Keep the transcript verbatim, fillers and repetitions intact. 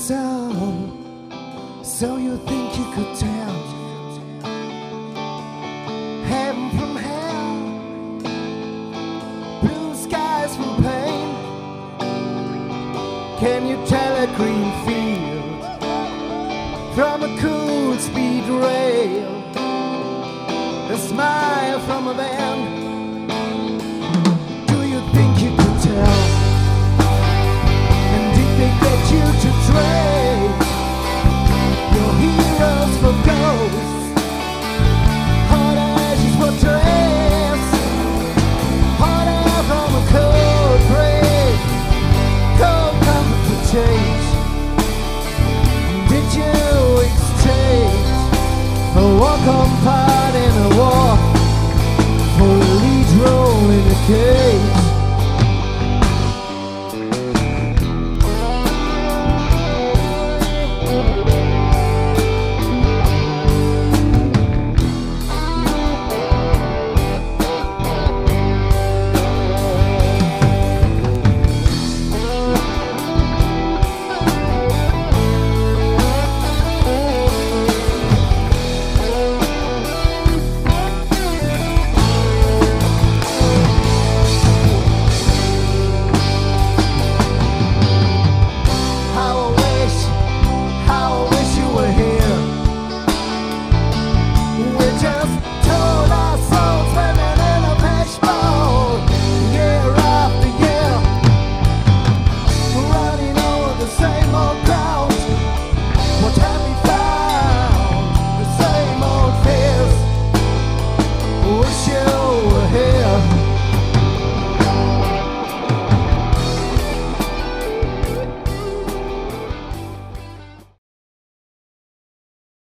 So, so you think you could tell heaven from hell, blue skies from pain? Can you tell a green field from a cool speed rail, a smile from a van?